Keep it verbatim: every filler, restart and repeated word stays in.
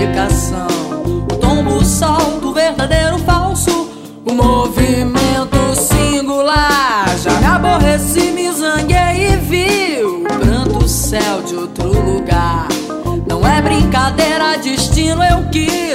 explicação. O tombo, o salto, o verdadeiro, falso, o movimento singular. Já me aborreci, me zanguei e vi o pranto, céu de outro lugar. Não é brincadeira, destino eu quis.